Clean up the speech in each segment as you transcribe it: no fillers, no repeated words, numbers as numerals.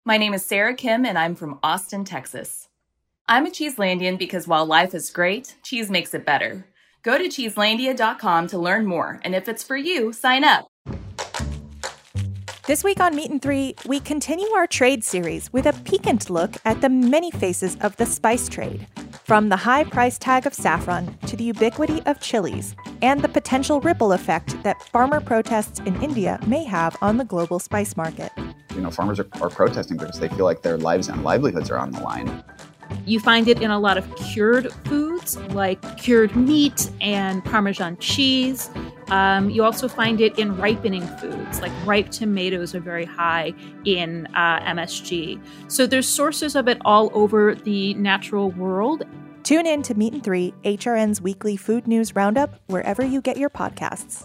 My name is Sarah Kim, and I'm from Austin, Texas. I'm a Cheeselandian because while life is great, cheese makes it better. Go to cheeselandia.com to learn more, and if it's for you, sign up. This week on Meat and Three, we continue our trade series with a piquant look at the many faces of the spice trade, from the high price tag of saffron to the ubiquity of chilies, and the potential ripple effect that farmer protests in India may have on the global spice market. Farmers are protesting because they feel like their lives and livelihoods are on the line. You find it in a lot of cured foods like cured meat and Parmesan cheese. You also find it in ripening foods, like ripe tomatoes are very high in MSG. So there's sources of it all over the natural world. Tune in to Meat and Three, HRN's weekly food news roundup, wherever you get your podcasts.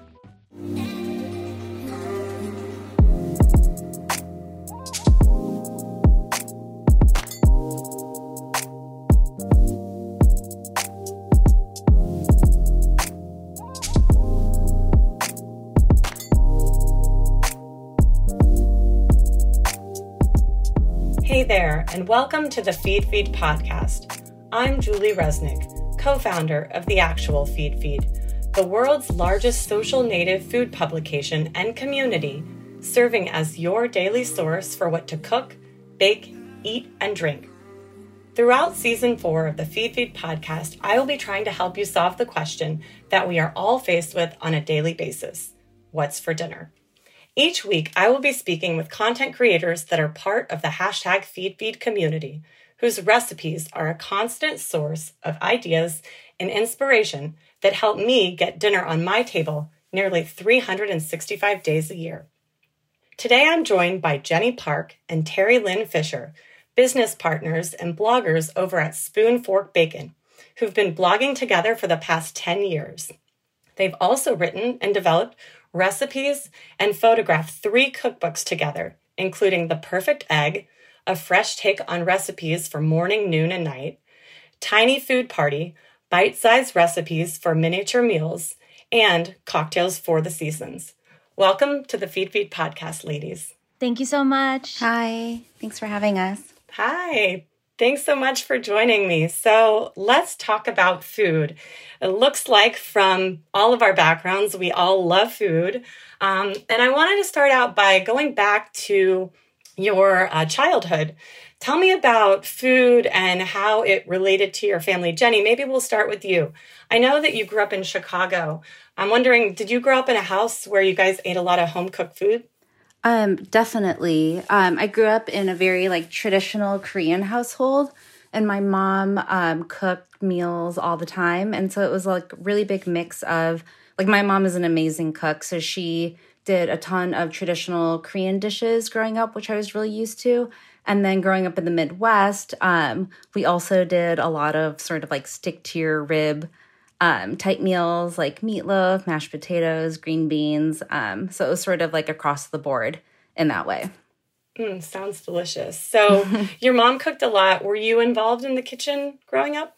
Hey there, and welcome to the Feed podcast. I'm Julie Resnick, co-founder of The Actual Feed, the world's largest social native food publication and community, serving as your daily source for what to cook, bake, eat, and drink. Throughout Season 4 of the Feed podcast, I will be trying to help you solve the question that we are all faced with on a daily basis. What's for dinner? Each week, I will be speaking with content creators that are part of the hashtag FeedFeed community, whose recipes are a constant source of ideas and inspiration that help me get dinner on my table nearly 365 days a year. Today, I'm joined by Jenny Park and Terry Lynn Fisher, business partners and bloggers over at Spoon Fork Bacon, who've been blogging together for the past 10 years. They've also written and developed recipes and photographed 3 cookbooks together, including The Perfect Egg, a fresh take on recipes for morning, noon, and night, Tiny Food Party, bite-sized recipes for miniature meals, and Cocktails for the Seasons. Welcome to the Feed podcast, ladies. Thank you so much. Hi, thanks for having us. Hi. Thanks so much for joining me. So let's talk about food. It looks like from all of our backgrounds, we all love food. And I wanted to start out by going back to your childhood. Tell me about food and how it related to your family. Jenny, maybe we'll start with you. I know that you grew up in Chicago. I'm wondering, did you grow up in a house where you guys ate a lot of home-cooked food? Definitely. I grew up in a very traditional Korean household, and my mom cooked meals all the time. And so it was really big mix of my mom is an amazing cook. So she did a ton of traditional Korean dishes growing up, which I was really used to. And then growing up in the Midwest, we also did a lot of sort of stick to your rib type meals like meatloaf, mashed potatoes, green beans. So it was sort of across the board in that way. Sounds delicious. So your mom cooked a lot. Were you involved in the kitchen growing up?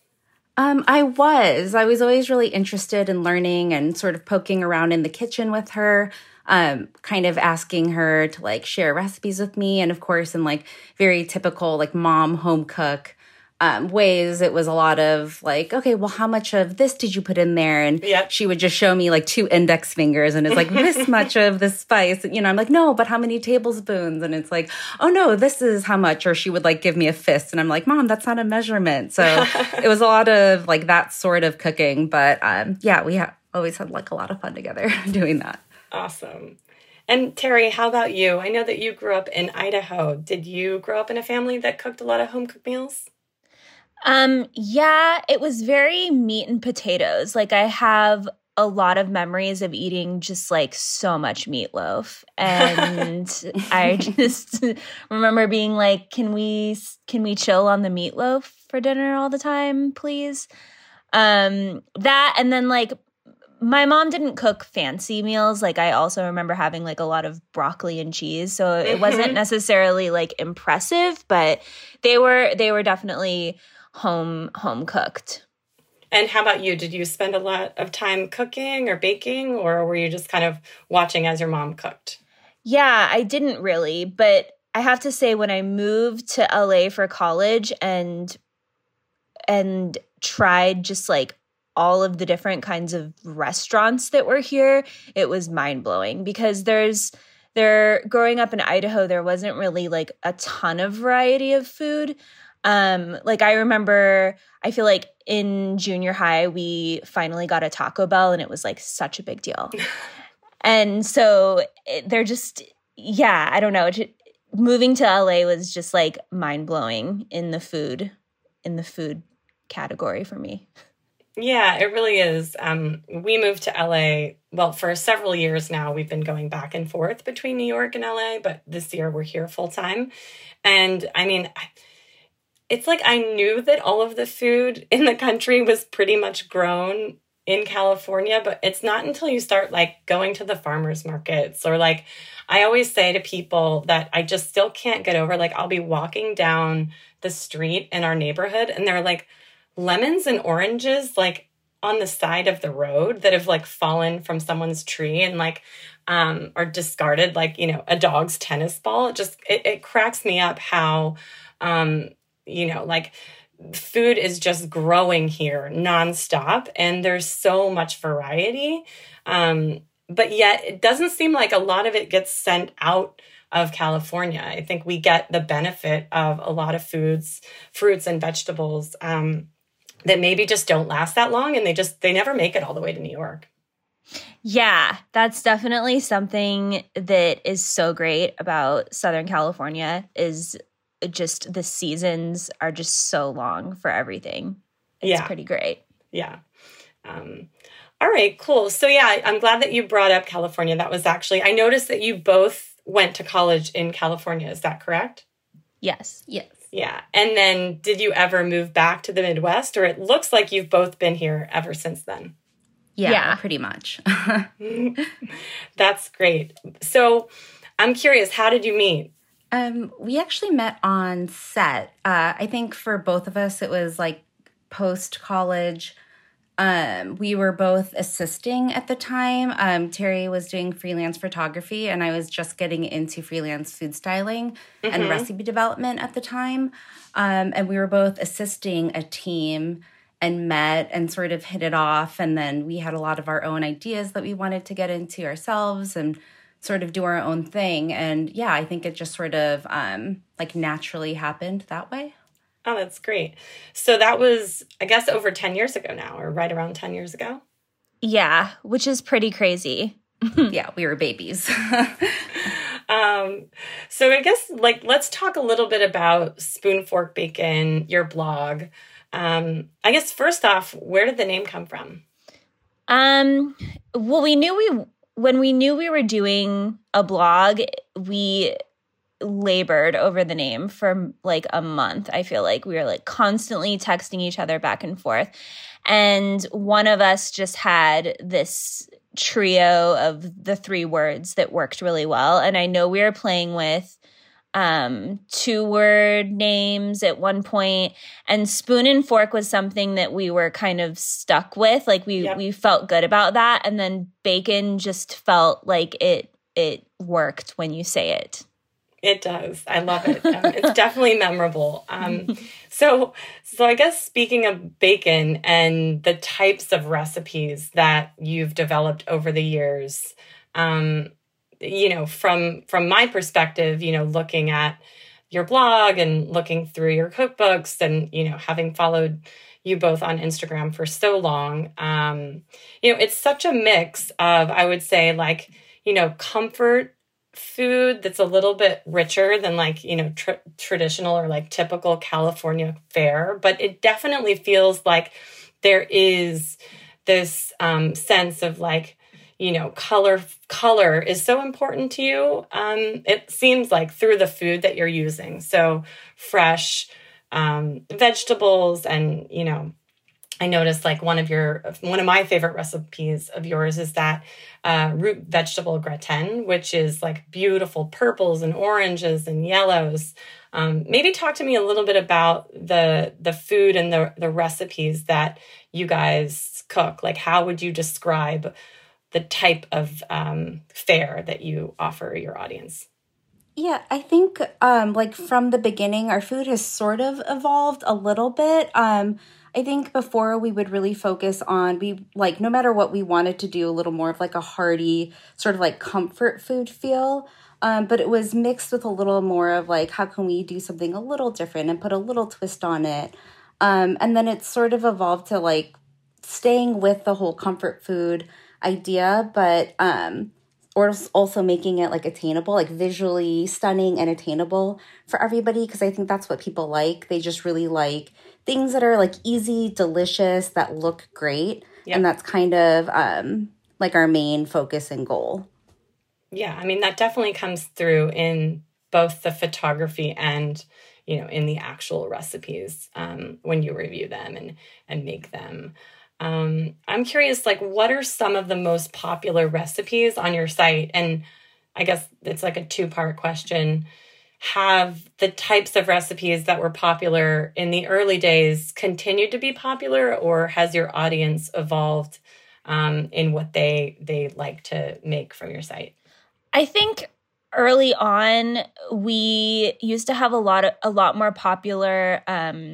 I was always really interested in learning and sort of poking around in the kitchen with her, kind of asking her to share recipes with me. And of course, in very typical mom home cook ways, it was a lot of okay, well, how much of this did you put in there? And she would just show me 2 index fingers and it's this much of this spice. And, I'm no, but how many tablespoons? And it's oh no, this is how much. Or she would give me a fist and I'm Mom, that's not a measurement. So it was a lot of that sort of cooking. But we always had a lot of fun together doing that. Awesome. And Terry, how about you? I know that you grew up in Idaho. Did you grow up in a family that cooked a lot of home cooked meals? Yeah, it was very meat and potatoes. I have a lot of memories of eating just so much meatloaf. And I just remember being can we chill on the meatloaf for dinner all the time, please? That, and then my mom didn't cook fancy meals. I also remember having a lot of broccoli and cheese. So it wasn't necessarily impressive, but they were definitely home cooked. And how about you? Did you spend a lot of time cooking or baking, or were you just kind of watching as your mom cooked? Yeah, I didn't really, but I have to say, when I moved to LA for college and tried just like all of the different kinds of restaurants that were here, it was mind-blowing because growing up in Idaho, there wasn't really like a ton of variety of food. Like I remember, I feel like in junior high, we finally got a Taco Bell and it was like such a big deal. And so they're just, yeah, I don't know. Moving to LA was just like mind-blowing in the food category for me. Yeah, it really is. We moved to LA, well, for several years now. We've been going back and forth between New York and LA, but this year we're here full time. And I mean, it's like I knew that all of the food in the country was pretty much grown in California, but it's not until you start like going to the farmers markets or like, I always say to people that I just still can't get over, like I'll be walking down the street in our neighborhood and there are like lemons and oranges like on the side of the road that have like fallen from someone's tree and like are discarded like, you know, a dog's tennis ball. It cracks me up how, you know, like food is just growing here nonstop and there's so much variety. But yet it doesn't seem like a lot of it gets sent out of California. I think we get the benefit of a lot of fruits and vegetables that maybe just don't last that long and they never make it all the way to New York. Yeah, that's definitely something that is so great about Southern California is just the seasons are just so long for everything. It's pretty great. Yeah. All right, cool. So yeah, I'm glad that you brought up California. That was actually, I noticed that you both went to college in California. Is that correct? Yes. Yes. Yeah. And then did you ever move back to the Midwest, or it looks like you've both been here ever since then? Yeah. Pretty much. That's great. So I'm curious, how did you meet? We actually met on set. I think for both of us, it was like post-college. We were both assisting at the time. Terry was doing freelance photography, and I was just getting into freelance food styling and recipe development at the time. And we were both assisting a team and met and sort of hit it off. And then we had a lot of our own ideas that we wanted to get into ourselves and sort of do our own thing. And yeah, I think it just sort of like naturally happened that way. Oh, that's great. So that was, I guess, over 10 years ago now, or right around 10 years ago? Yeah, which is pretty crazy. Yeah, we were babies. So I guess, like, let's talk a little bit about Spoon Fork Bacon, your blog. I guess, first off, where did the name come from? Well, when we knew we were doing a blog, we labored over the name for like a month. I feel like we were like constantly texting each other back and forth. And one of us just had this trio of the 3 words that worked really well. And I know we were playing with 2-word names at one point, and Spoon and Fork was something that we were kind of stuck with. Like we felt good about that. And then bacon just felt like it worked when you say it. It does. I love it. It's definitely memorable. So I guess speaking of bacon and the types of recipes that you've developed over the years, you know, from my perspective, you know, looking at your blog and looking through your cookbooks and, you know, having followed you both on Instagram for so long, you know, it's such a mix of, I would say, like, you know, comfort food that's a little bit richer than like, you know, traditional or like typical California fare, but it definitely feels like there is this sense of like, you know, color is so important to you. It seems like through the food that you're using. So fresh vegetables and, you know, I noticed like one of my favorite recipes of yours is that root vegetable gratin, which is like beautiful purples and oranges and yellows. Maybe talk to me a little bit about the food and the recipes that you guys cook. Like, how would you describe the type of fare that you offer your audience? Yeah, I think like from the beginning, our food has sort of evolved a little bit. I think before we would really focus on no matter what we wanted to do, a little more of like a hearty sort of like comfort food feel. But it was mixed with a little more of like, how can we do something a little different and put a little twist on it? And then it sort of evolved to like staying with the whole comfort food idea, but or also making it like attainable, like visually stunning and attainable for everybody, because I think that's what people like. They just really like things that are like easy, delicious, that look great. Yep. And that's kind of like our main focus and goal. Yeah, I mean, that definitely comes through in both the photography and, you know, in the actual recipes when you review them and make them. I'm curious, like, what are some of the most popular recipes on your site? And I guess it's like a two-part question. Have the types of recipes that were popular in the early days continued to be popular, or has your audience evolved in what they like to make from your site? I think early on, we used to have a lot more popular,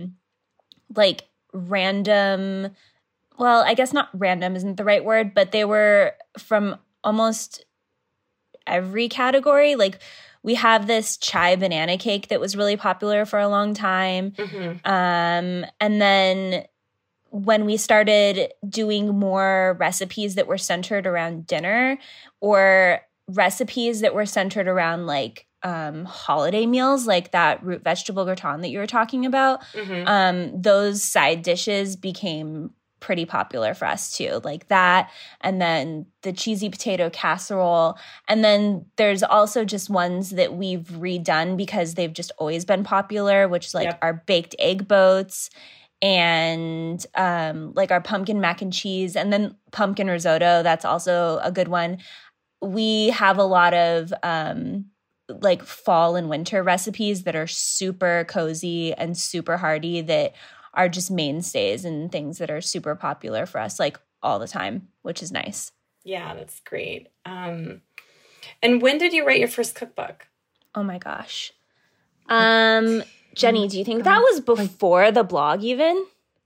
like random. Well, I guess not random isn't the right word, but they were from almost every category. Like we have this chai banana cake that was really popular for a long time. Mm-hmm. And then when we started doing more recipes that were centered around dinner, or recipes that were centered around like holiday meals, like that root vegetable gratin that you were talking about, mm-hmm. Those side dishes became pretty popular for us too, like that, and then the cheesy potato casserole. And then there's also just ones that we've redone because they've just always been popular, which is like our baked egg boats and like our pumpkin mac and cheese, and then pumpkin risotto. That's also a good one. We have a lot of like fall and winter recipes that are super cozy and super hearty that are just mainstays and things that are super popular for us, like all the time, which is nice. Yeah, that's great. And when did you write your first cookbook? Oh my gosh. Jenny, do you think that was before the blog even?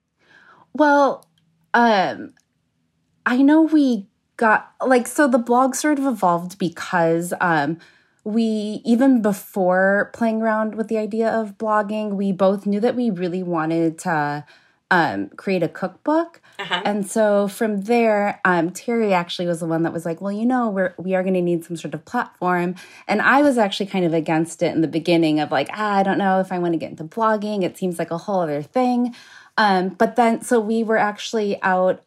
Well, I know we got like, so the blog sort of evolved because we, even before playing around with the idea of blogging, we both knew that we really wanted to create a cookbook. Uh-huh. And so from there, Terry actually was the one that was like, well, you know, we are going to need some sort of platform. And I was actually kind of against it in the beginning of like, I don't know if I want to get into blogging. It seems like a whole other thing. But then, so we were actually out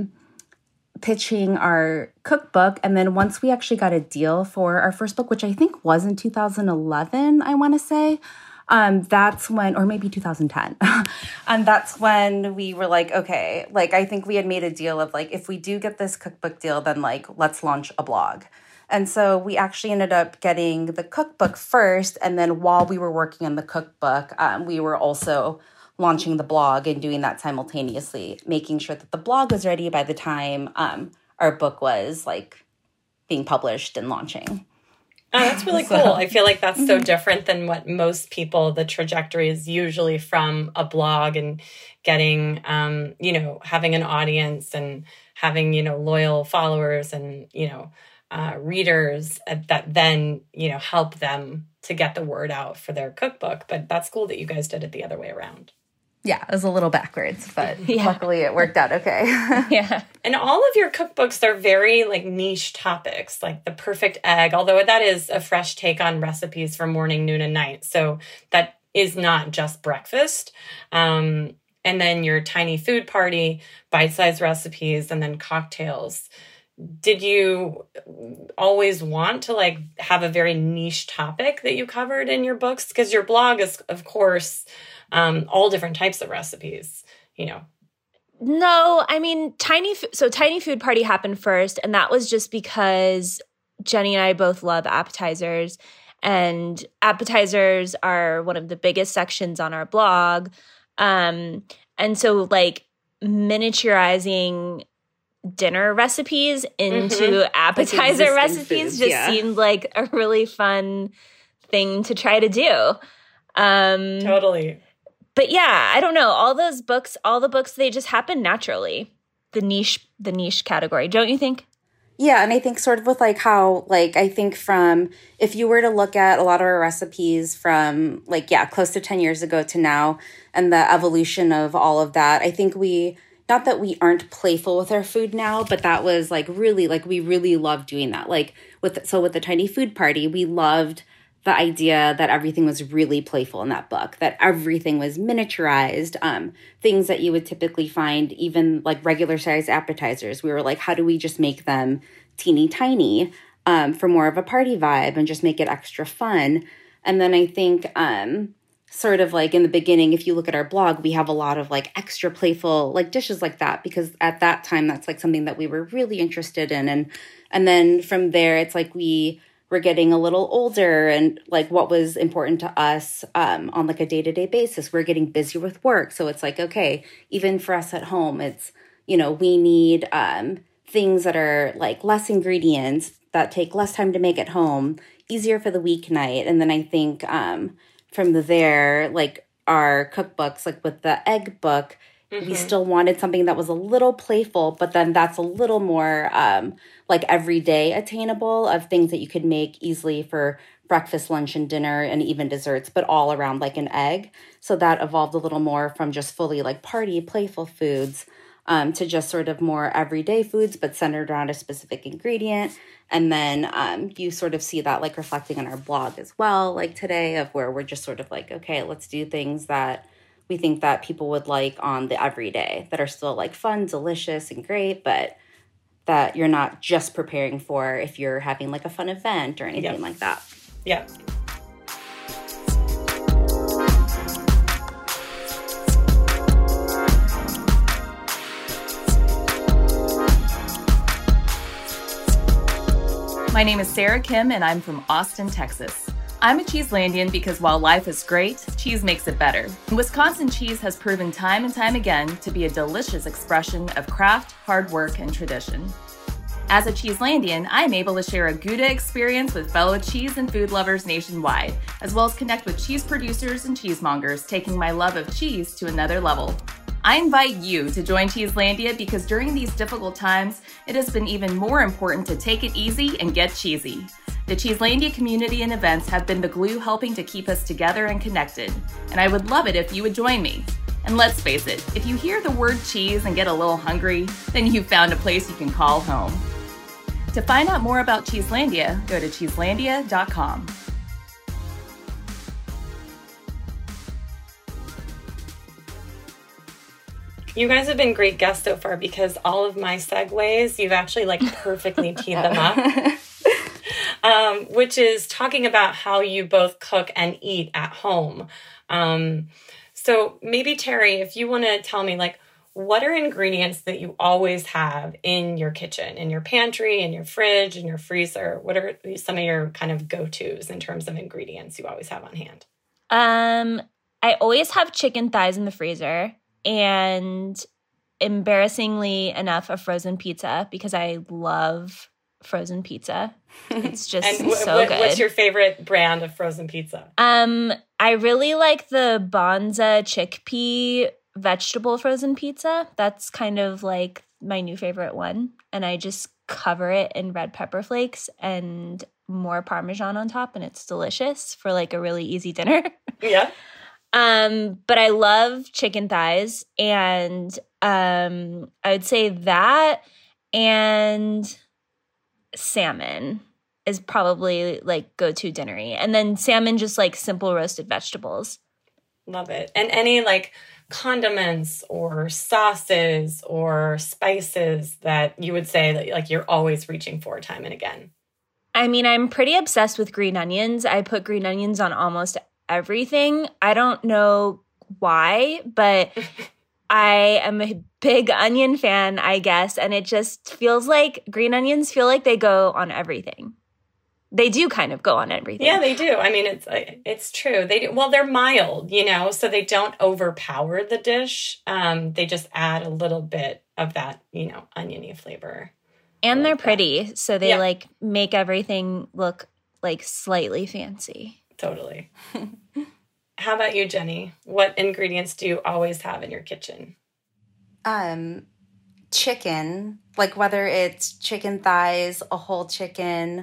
pitching our cookbook. And then once we actually got a deal for our first book, which I think was in 2011, I want to say, that's when, or maybe 2010. And that's when we were like, okay, like, I think we had made a deal of like, if we do get this cookbook deal, then like, let's launch a blog. And so we actually ended up getting the cookbook first. And then while we were working on the cookbook, we were also launching the blog and doing that simultaneously, making sure that the blog was ready by the time our book was like being published and launching. Oh, that's really cool. I feel like that's so different than what most people, the trajectory is usually from a blog and getting, you know, having an audience and having, you know, loyal followers and, you know, readers that then, you know, help them to get the word out for their cookbook. But that's cool that you guys did it the other way around. Yeah, it was a little backwards, but luckily it worked out okay. Yeah. And all of your cookbooks, they're very like niche topics, like the perfect egg, although that is a fresh take on recipes for morning, noon, and night. So that is not just breakfast. And then your tiny food party, bite-sized recipes, and then cocktails. Did you always want to like have a very niche topic that you covered in your books? Because your blog is, of course, all different types of recipes, you know. No, I mean, Tiny Food Party happened first, and that was just because Jenny and I both love appetizers, and appetizers are one of the biggest sections on our blog. And so like miniaturizing dinner recipes into appetizer recipes just seemed like a really fun thing to try to do. Totally. But yeah, I don't know. All the books, they just happen naturally. The niche category, don't you think? Yeah, and I think sort of with like how, like, I think from, if you were to look at a lot of our recipes from like, yeah, close to 10 years ago to now and the evolution of all of that, I think not that we aren't playful with our food now, but that was like really, like we really loved doing that. Like with the Tiny Food Party, we loved the idea that everything was really playful in that book, that everything was miniaturized, things that you would typically find, even like regular size appetizers. We were like, how do we just make them teeny tiny for more of a party vibe and just make it extra fun? And then I think sort of like in the beginning, if you look at our blog, we have a lot of like extra playful like dishes like that, because at that time, that's like something that we were really interested in. And then from there, it's like we're getting a little older, and like what was important to us on like a day-to-day basis, we're getting busy with work. So it's like, okay, even for us at home, it's, you know, we need things that are like less ingredients, that take less time to make at home, easier for the weeknight. And then I think from there, like our cookbooks, like with the egg book, we still wanted something that was a little playful, but then that's a little more like everyday attainable, of things that you could make easily for breakfast, lunch, and dinner, and even desserts, but all around like an egg. So that evolved a little more from just fully like party, playful foods to just sort of more everyday foods, but centered around a specific ingredient. And then you sort of see that like reflecting on our blog as well, like today, of where we're just sort of like, okay, let's do things that we think that people would like on the everyday, that are still like fun, delicious, and great, but that you're not just preparing for if you're having like a fun event or anything like that. Yeah. My name is Sarah Kim, and I'm from Austin, Texas. I'm a Cheeselandian because while life is great, cheese makes it better. Wisconsin cheese has proven time and time again to be a delicious expression of craft, hard work, and tradition. As a Cheeselandian, I am able to share a Gouda experience with fellow cheese and food lovers nationwide, as well as connect with cheese producers and cheesemongers, taking my love of cheese to another level. I invite you to join Cheeselandia because during these difficult times, it has been even more important to take it easy and get cheesy. The Cheeselandia community and events have been the glue helping to keep us together and connected, and I would love it if you would join me. And let's face it, if you hear the word cheese and get a little hungry, then you've found a place you can call home. To find out more about Cheeselandia, go to cheeselandia.com. You guys have been great guests so far, because all of my segues, you've actually like perfectly teed them up. Which is talking about how you both cook and eat at home. So maybe Terry, if you want to tell me, like, what are ingredients that you always have in your kitchen, in your pantry, in your fridge, in your freezer? What are some of your kind of go-tos in terms of ingredients you always have on hand? I always have chicken thighs in the freezer, and embarrassingly enough, a frozen pizza, because I love frozen pizza. It's just so good. What's your favorite brand of frozen pizza? I really like the Bonza chickpea vegetable frozen pizza. That's kind of like my new favorite one. And I just cover it in red pepper flakes and more Parmesan on top, and it's delicious for like a really easy dinner. Yeah. But I love chicken thighs, and I would say that and salmon is probably like go-to dinnery. And then salmon, just like simple roasted vegetables. Love it. And any like condiments or sauces or spices that you would say that like you're always reaching for time and again? I mean, I'm pretty obsessed with green onions. I put green onions on almost everything. I don't know why, but I am a big onion fan, I guess. And it just feels like green onions feel like they go on everything. They do kind of go on everything. Yeah, they do. I mean, it's true. They do. Well, they're mild, so they don't overpower the dish. They just add a little bit of that, oniony flavor. And they're pretty, so they like make everything look like slightly fancy. Totally. How about you, Jenny? What ingredients do you always have in your kitchen? Chicken, like whether it's chicken thighs, a whole chicken,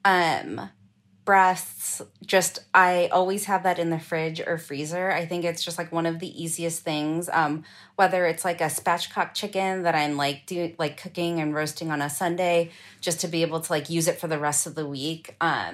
breasts, just I always have that in the fridge or freezer. I think it's just like one of the easiest things. Whether it's like a spatchcock chicken that I'm like cooking and roasting on a Sunday just to be able to like use it for the rest of the week.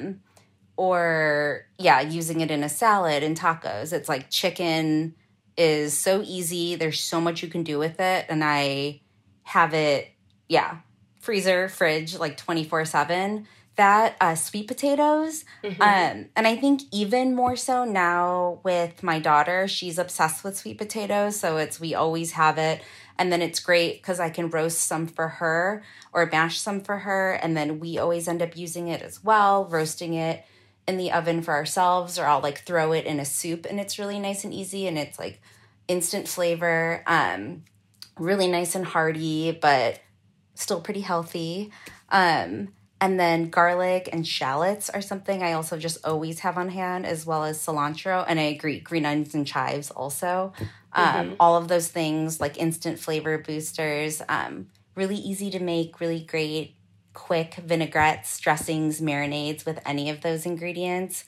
Or using it in a salad and tacos. It's like chicken is so easy. There's so much you can do with it. And I have it, freezer, fridge, like 24/7. That, sweet potatoes. And I think even more so now with my daughter, she's obsessed with sweet potatoes. So we always have it. And then it's great because I can roast some for her or mash some for her. And then we always end up using it as well, roasting it in the oven for ourselves, or I'll like throw it in a soup and it's really nice and easy and it's like instant flavor, really nice and hearty, but still pretty healthy. And then garlic and shallots are something I also just always have on hand, as well as cilantro. And I agree, green onions and chives also. All of those things like instant flavor boosters, really easy to make, really great, quick vinaigrettes, dressings, marinades with any of those ingredients.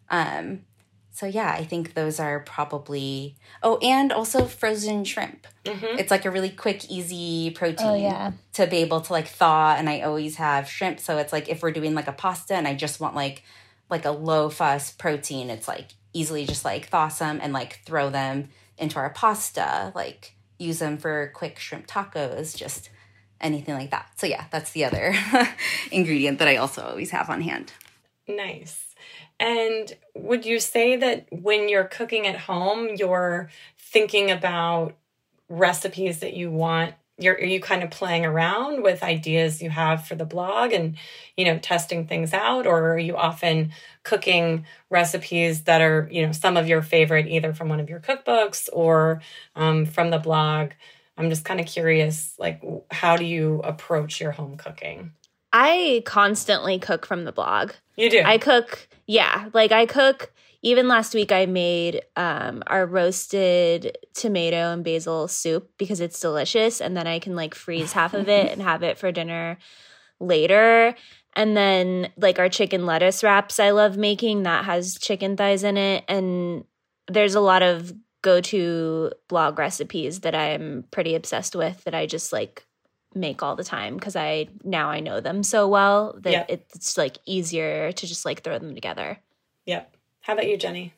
I think those are probably... Oh, and also frozen shrimp. It's like a really quick, easy protein to be able to like thaw. And I always have shrimp. So it's like if we're doing like a pasta and I just want like a low fuss protein, it's like easily just like thaw some and like throw them into our pasta, like use them for quick shrimp tacos, just anything like that. So that's the other ingredient that I also always have on hand. Nice. And would you say that when you're cooking at home, you're thinking about recipes that you want? Are you kind of playing around with ideas you have for the blog and, testing things out? Or are you often cooking recipes that are, some of your favorite, either from one of your cookbooks or from the blog? I'm just kind of curious, like, how do you approach your home cooking? I constantly cook from the blog. You do? I cook, I cook. Even last week I made our roasted tomato and basil soup because it's delicious. And then I can like freeze half of it and have it for dinner later. And then like our chicken lettuce wraps I love making, that has chicken thighs in it. And there's a lot of go-to blog recipes that I'm pretty obsessed with that I just like make all the time because I know them so well that it's like easier to just like throw them together. Yep. How about you, Jenny?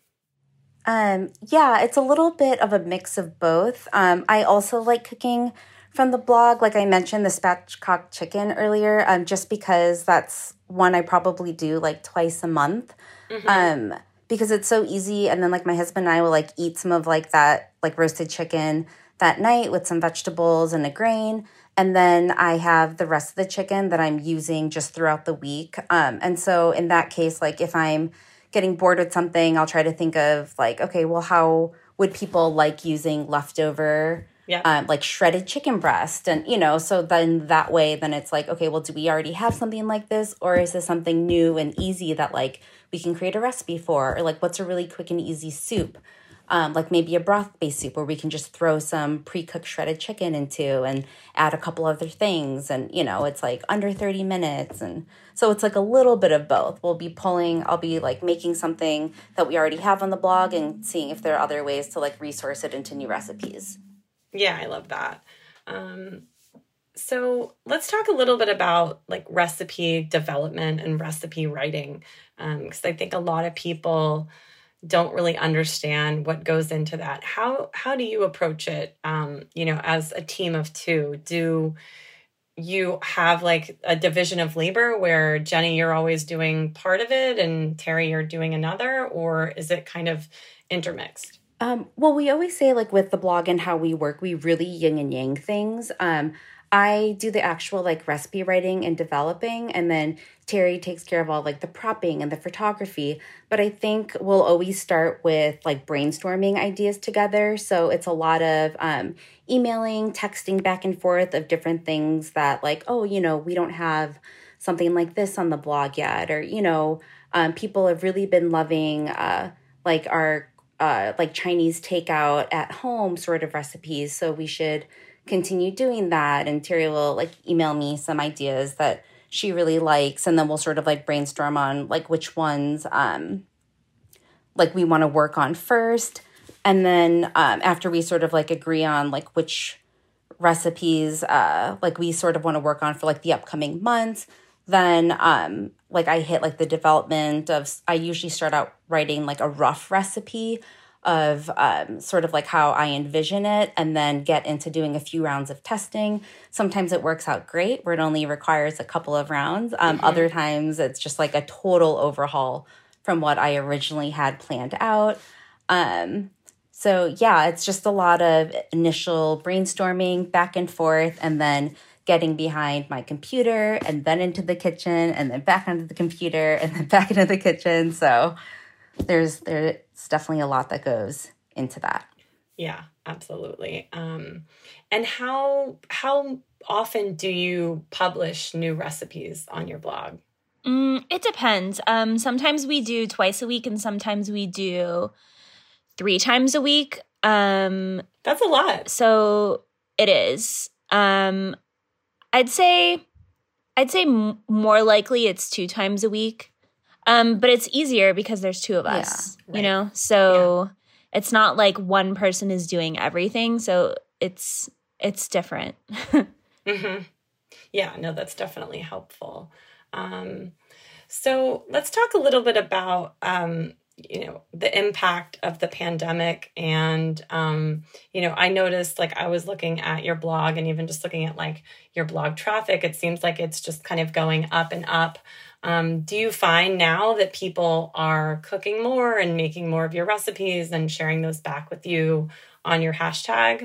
It's a little bit of a mix of both. I also like cooking from the blog. Like I mentioned the spatchcock chicken earlier, just because that's one I probably do like twice a month. Because it's so easy. And then like my husband and I will like eat some of like that like roasted chicken that night with some vegetables and a grain. And then I have the rest of the chicken that I'm using just throughout the week. And so in that case, like if I'm getting bored with something, I'll try to think of like, okay, well, how would people like using leftover like shredded chicken breast? And, so then that way, then it's like, okay, well, do we already have something like this? Or is this something new and easy that like we can create a recipe for? Or like what's a really quick and easy soup? Like maybe a broth-based soup where we can just throw some pre-cooked shredded chicken into and add a couple other things. And, it's like under 30 minutes. And so it's like a little bit of both. I'll be like making something that we already have on the blog and seeing if there are other ways to like resource it into new recipes. Yeah, I love that. So let's talk a little bit about like recipe development and recipe writing. Because I think a lot of people don't really understand what goes into that. How do you approach it, as a team of two? Do you have like a division of labor where Jenny, you're always doing part of it and Terry, you're doing another, or is it kind of intermixed? Well, we always say like with the blog and how we work, we really yin and yang things. I do the actual like recipe writing and developing, and then Terry takes care of all like the propping and the photography. But I think we'll always start with like brainstorming ideas together. So it's a lot of emailing, texting back and forth of different things that like, we don't have something like this on the blog yet, or, People have really been loving like our like Chinese takeout at home sort of recipes. So we should continue doing that. And Terry will like email me some ideas that she really likes. And then we'll sort of like brainstorm on like which ones like we want to work on first. And then after we sort of like agree on like which recipes like we sort of want to work on for like the upcoming months, then like I hit like the development of, I usually start out writing like a rough recipe of sort of like how I envision it, and then get into doing a few rounds of testing. Sometimes it works out great where it only requires a couple of rounds. Other times it's just like a total overhaul from what I originally had planned out. So yeah, it's just a lot of initial brainstorming back and forth, and then getting behind my computer and then into the kitchen and then back onto the computer and then back into the kitchen. So there's definitely a lot that goes into that. Yeah, absolutely. And how often do you publish new recipes on your blog? It depends. Sometimes we do twice a week, and sometimes we do 3 times a week. That's a lot. So it is. I'd say more likely it's 2 times a week. But it's easier because there's 2 of us, right. you know? So it's not like one person is doing everything. So it's different. Mm-hmm. Yeah, no, that's definitely helpful. So let's talk a little bit about, the impact of the pandemic. And, I noticed, like, I was looking at your blog, and even just looking at like your blog traffic, it seems like it's just kind of going up and up. Do you find now that people are cooking more and making more of your recipes and sharing those back with you on your hashtag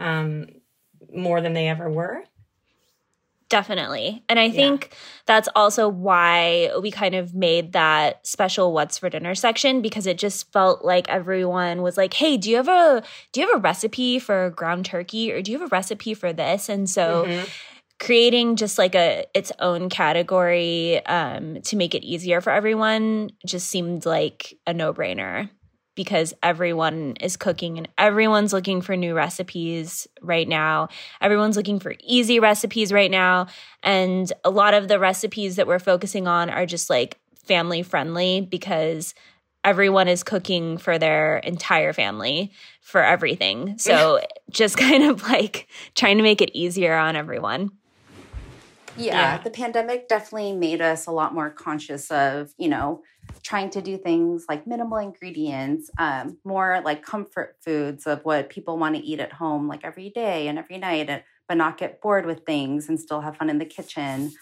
more than they ever were? Definitely. And I think that's also why we kind of made that special What's for Dinner section, because it just felt like everyone was like, hey, do you have a recipe for ground turkey, or do you have a recipe for this? And so creating just like its own category to make it easier for everyone just seemed like a no-brainer, because everyone is cooking and everyone's looking for new recipes right now. Everyone's looking for easy recipes right now. And a lot of the recipes that we're focusing on are just like family friendly, because everyone is cooking for their entire family for everything. So just kind of like trying to make it easier on everyone. Yeah, the pandemic definitely made us a lot more conscious of, trying to do things like minimal ingredients, more like comfort foods of what people want to eat at home, like every day and every night, but not get bored with things and still have fun in the kitchen.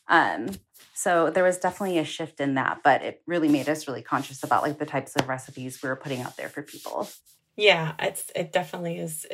So there was definitely a shift in that, but it really made us really conscious about like the types of recipes we were putting out there for people. Yeah, it definitely is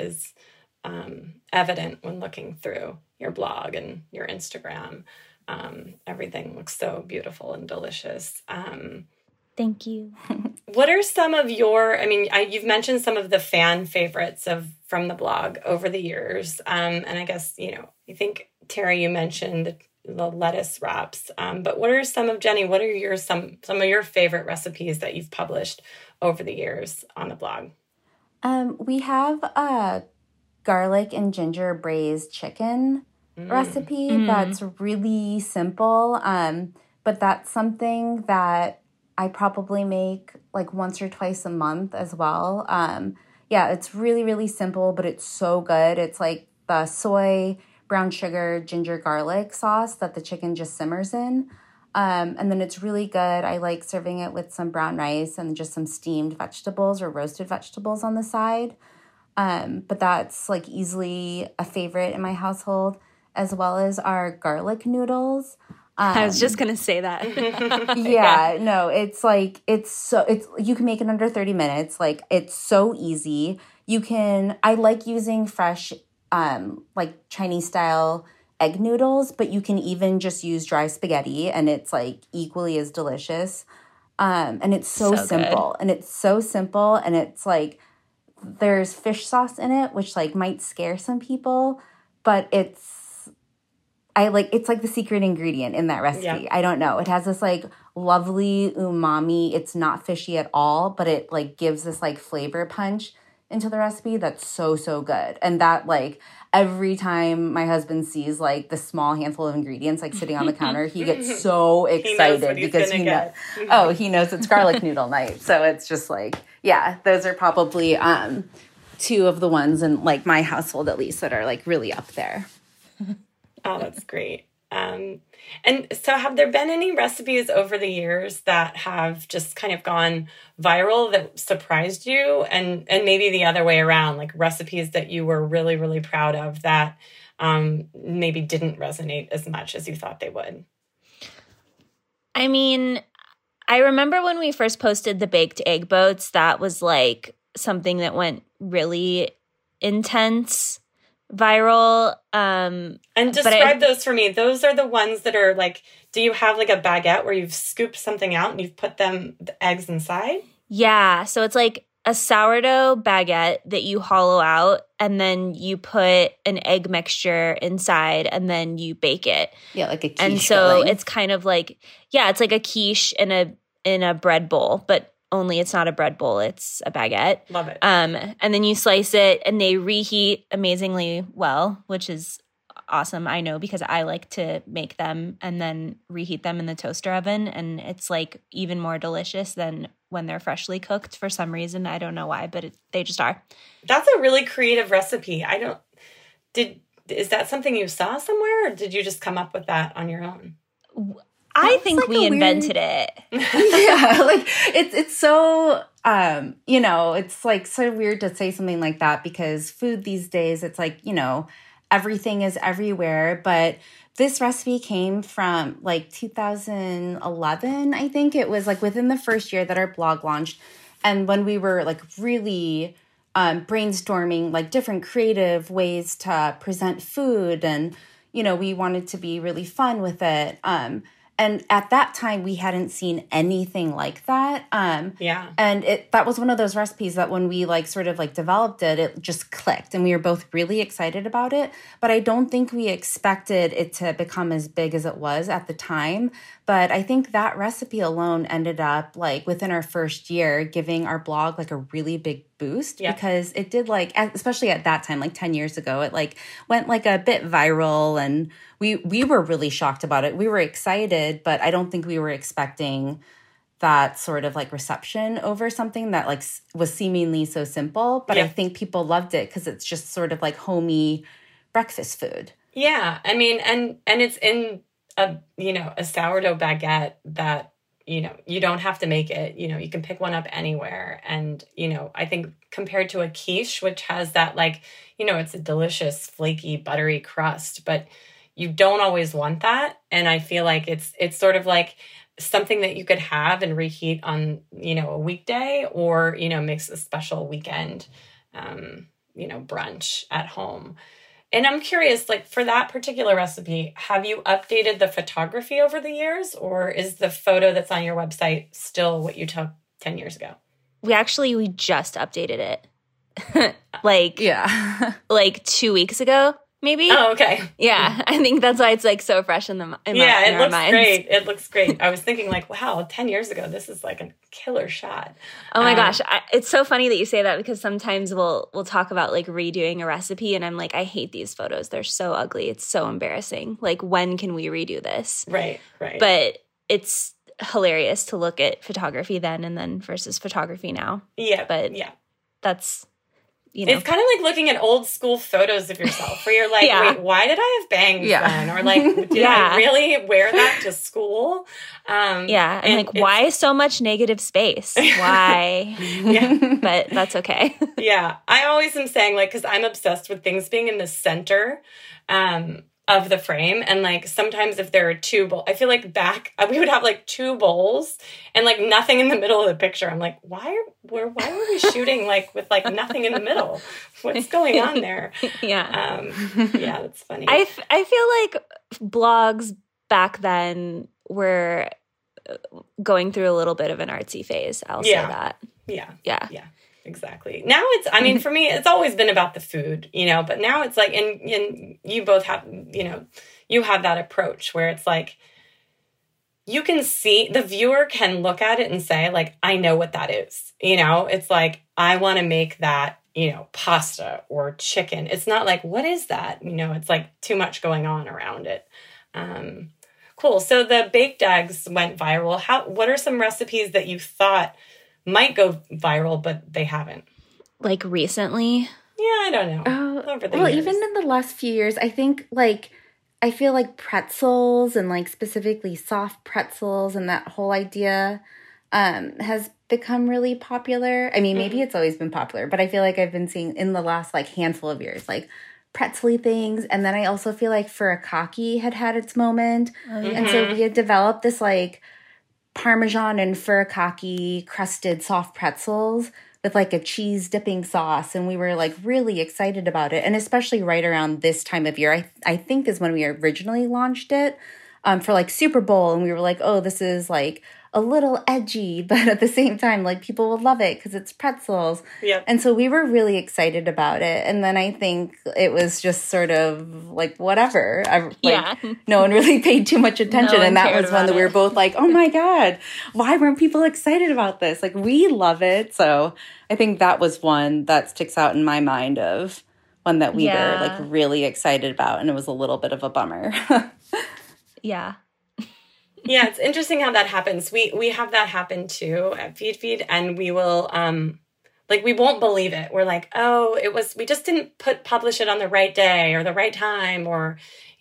evident when looking through your blog and your Instagram. Everything looks so beautiful and delicious. Thank you. What are some of your, you've mentioned some of the fan favorites from the blog over the years. And I guess, I think, Terry, you mentioned the lettuce wraps. But what are some of, Jenny, what are some of your favorite recipes that you've published over the years on the blog? We have a garlic and ginger braised chicken recipe that's really simple. But that's something that I probably make like once or twice a month as well. It's really, really simple, but it's so good. It's like the soy, brown sugar, ginger, garlic sauce that the chicken just simmers in. And then it's really good. I like serving it with some brown rice and just some steamed vegetables or roasted vegetables on the side. But that's like easily a favorite in my household, as well as our garlic noodles. I was just going to say that. You can make it under 30 minutes. Like, it's so easy. I like using fresh, like Chinese style egg noodles, but you can even just use dry spaghetti and it's like equally as delicious. And it's so simple. Good. And it's so simple. And it's like, there's fish sauce in it, which like might scare some people, but it's it's like the secret ingredient in that recipe. Yeah. I don't know. It has this like lovely umami. It's not fishy at all, but it like gives this like flavor punch into the recipe that's so, so good. And that like every time my husband sees like the small handful of ingredients like sitting on the counter, he gets so excited because he knows it's garlic noodle night. So it's just like, yeah, those are probably two of the ones in like my household at least that are like really up there. Oh, that's great. And so have there been any recipes over the years that have just kind of gone viral that surprised you? And maybe the other way around, like recipes that you were really, really proud of that maybe didn't resonate as much as you thought they would? I mean, I remember when we first posted the baked egg boats, that was like something that went really intense viral. And describe those for me. Those are the ones that are like, do you have like a baguette where you've scooped something out and you've put the eggs inside? Yeah. So it's like a sourdough baguette that you hollow out and then you put an egg mixture inside and then you bake it. Yeah, like a quiche. And so filling. it's kind of like, yeah, it's like a quiche in a bread bowl, but only it's not a bread bowl, it's a baguette. Love it. And then you slice it and they reheat amazingly well, which is awesome. I know because I like to make them and then reheat them in the toaster oven. And it's like even more delicious than when they're freshly cooked for some reason. I don't know why, but they just are. That's a really creative recipe. Is that something you saw somewhere or did you just come up with that on your own? I think like we invented it. Yeah, like it's so it's like so weird to say something like that because food these days, it's like, everything is everywhere. But this recipe came from like 2011, I think. It was like within the first year that our blog launched. And when we were like really brainstorming like different creative ways to present food and, we wanted to be really fun with it. And at that time, we hadn't seen anything like that. Yeah. And that was one of those recipes that when we like sort of like developed it, it just clicked. And we were both really excited about it. But I don't think we expected it to become as big as it was at the time. But I think that recipe alone ended up like within our first year giving our blog like a really big boost because it did like, especially at that time, like 10 years ago, it like went like a bit viral and we were really shocked about it. We were excited, but I don't think we were expecting that sort of like reception over something that like was seemingly so simple. But I think people loved it because it's just sort of like homey breakfast food. Yeah. I mean, and it's in a sourdough baguette that, you don't have to make it, you can pick one up anywhere. And, I think compared to a quiche, which has that like, it's a delicious, flaky, buttery crust, but you don't always want that. And I feel like it's sort of like something that you could have and reheat on, a weekday or, makes a special weekend, brunch at home. And I'm curious, like for that particular recipe, have you updated the photography over the years or is the photo that's on your website still what you took 10 years ago? We just updated it. like 2 weeks ago, maybe. Oh, okay. Yeah. I think that's why it's like so fresh in our minds. Great. It looks great. I was thinking like, wow, 10 years ago, this is like a killer shot. Oh my gosh. It's so funny that you say that because sometimes we'll talk about like redoing a recipe and I'm like, I hate these photos. They're so ugly. It's so embarrassing. Like when can we redo this? Right. But it's hilarious to look at photography then and then versus photography now. Yeah. But that's... It's kind of like looking at old school photos of yourself where you're like, wait, why did I have bangs then? Or like, did I really wear that to school? And like, why so much negative space? Why? But that's okay. Yeah. I always am saying like, because I'm obsessed with things being in the center of the frame. And like, sometimes if there are two bowls, I feel like we would have like two bowls and like nothing in the middle of the picture. I'm like, why were we shooting like with like nothing in the middle? What's going on there? Yeah. That's funny. I feel like blogs back then were going through a little bit of an artsy phase. I'll say that. Yeah. Exactly. Now for me, it's always been about the food, but now it's like, and you both have, you have that approach where it's like, you can see, the viewer can look at it and say, like, I know what that is. You know, it's like, I want to make that, you know, pasta or chicken. It's not like, what is that? You know, it's like too much going on around it. Cool. So the baked eggs went viral. What are some recipes that you thought might go viral, but they haven't? Like recently? Yeah, I don't know. Well, years. Even in the last few years, I think I feel like pretzels and like specifically soft pretzels and that whole idea has become really popular. I mean, maybe it's always been popular, but I feel like I've been seeing in the last like handful of years, like pretzel-y things. And then I also feel like furikake had its moment. And so we had developed this like Parmesan and furikake crusted soft pretzels with like a cheese dipping sauce. And we were like really excited about it. And especially right around this time of year, I think is when we originally launched it for like Super Bowl. And we were like, oh, this is like a little edgy, but at the same time, like people will love it because it's pretzels. Yep. And so we were really excited about it. And then I think it was just sort of like whatever. No one really paid too much attention. And that was when we were both like, oh my God, why weren't people excited about this? Like we love it. So I think that was one that sticks out in my mind of one that we were like really excited about. And it was a little bit of a bummer. Yeah. Yeah, it's interesting how that happens. We have that happen too at FeedFeed, and we will we won't believe it. We're like, oh, we just didn't publish it on the right day or the right time, or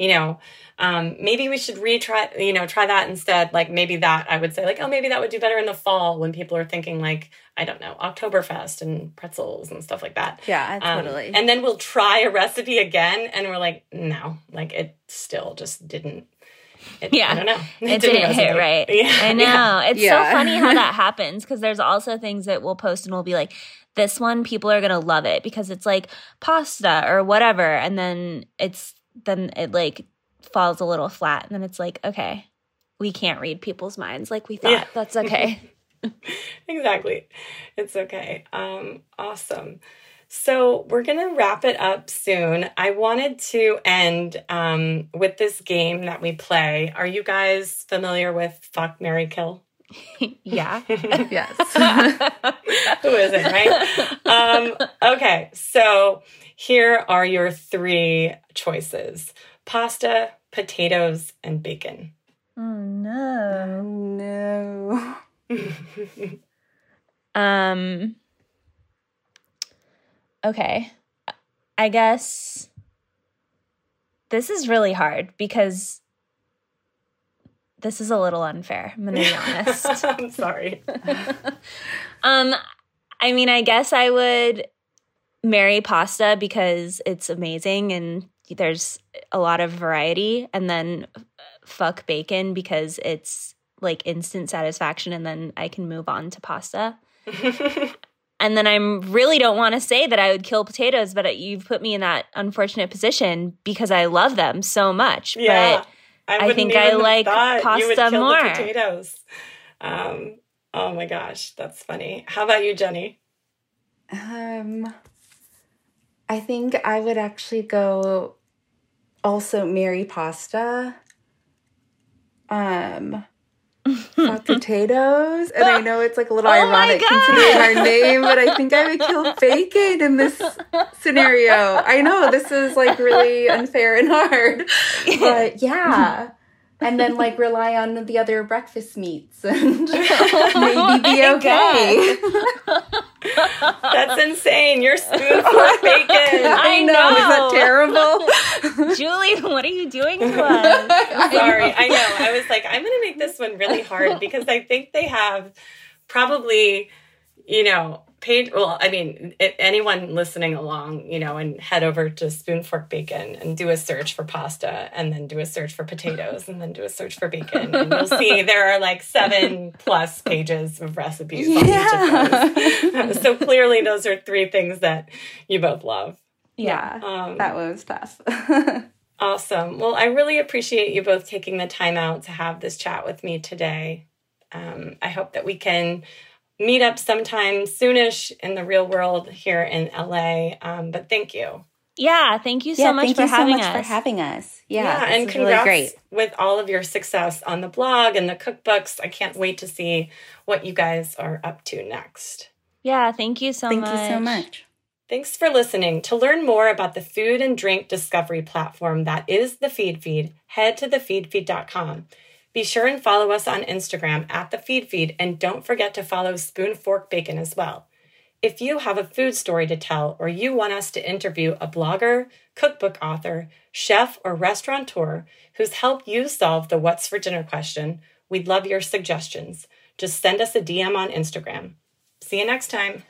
maybe we should try that instead. Like maybe that I would say like, oh, maybe that would do better in the fall when people are thinking like, I don't know, Oktoberfest and pretzels and stuff like that. Yeah, totally. And then we'll try a recipe again, and we're like, no, like it still just didn't. I don't know. It didn't hit right. Yeah. I know. Yeah. It's so funny how that happens because there's also things that we'll post and we'll be like, this one, people are going to love it because it's like pasta or whatever. And then it like falls a little flat. And then it's like, okay, we can't read people's minds like we thought. Yeah. That's okay. Exactly. It's okay. Awesome. So we're going to wrap it up soon. I wanted to end with this game that we play. Are you guys familiar with Fuck, Marry, Kill? Yeah. Yes. Who isn't, right? Okay, so here are your 3 choices. Pasta, potatoes, and bacon. Oh, no. No. Okay. I guess this is really hard because this is a little unfair. I'm going to be honest. I'm sorry. I mean, I guess I would marry pasta because it's amazing and there's a lot of variety, and then fuck bacon because it's like instant satisfaction and then I can move on to pasta. And then I really don't want to say that I would kill potatoes, but you've put me in that unfortunate position because I love them so much. Yeah, but I think I like pasta you would kill more. The potatoes. Oh my gosh, that's funny. How about you, Jenny? I think I would actually go also marry pasta. Fuck potatoes, and I know it's like a little ironic considering our name, but I think I would kill bacon in this scenario. I know this is like really unfair and hard, but yeah. And then like rely on the other breakfast meats and maybe be okay. That's insane. You're spoon fork bacon. I know. Is that terrible? Julie, what are you doing to us? Sorry. I know. I was like, I'm going to make this one really hard because I think they have probably, paid. Well, I mean, anyone listening along, and head over to Spoon Fork Bacon and do a search for pasta and then do a search for potatoes and then do a search for bacon. And you'll see there are like 7+ pages of recipes on each of those. So clearly those are 3 things that you both love. Yeah, that was tough. Awesome. Well, I really appreciate you both taking the time out to have this chat with me today. I hope that we can meet up sometime soonish in the real world here in LA. But thank you. Yeah, thank you so much for having us. Thank you so much for having us. Yeah, and this is congrats really great. with all of your success on the blog and the cookbooks. I can't wait to see what you guys are up to next. Yeah, thank you so much. Thank you so much. Thanks for listening. To learn more about the food and drink discovery platform that is the Feed Feed, head to thefeedfeed.com. Be sure and follow us on Instagram at @thefeedfeed, and don't forget to follow Spoon Fork Bacon as well. If you have a food story to tell, or you want us to interview a blogger, cookbook author, chef, or restaurateur who's helped you solve the what's for dinner question, we'd love your suggestions. Just send us a DM on Instagram. See you next time.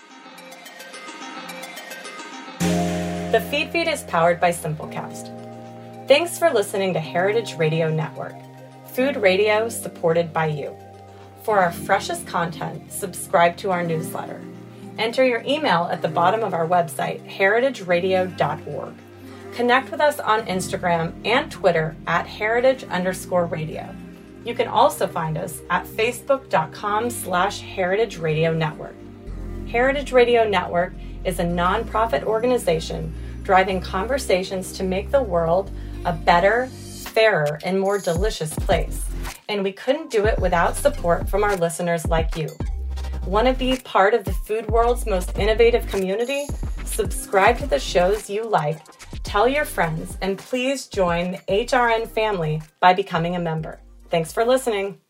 The Feed Feed is powered by Simplecast. Thanks for listening to Heritage Radio Network, food radio supported by you. For our freshest content, subscribe to our newsletter. Enter your email at the bottom of our website, heritageradio.org. Connect with us on Instagram and Twitter at heritage_radio. You can also find us at facebook.com/Heritage Radio Network. Heritage Radio Network is a nonprofit organization driving conversations to make the world a better, fairer, and more delicious place. And we couldn't do it without support from our listeners like you. Want to be part of the food world's most innovative community? Subscribe to the shows you like, tell your friends, and please join the HRN family by becoming a member. Thanks for listening.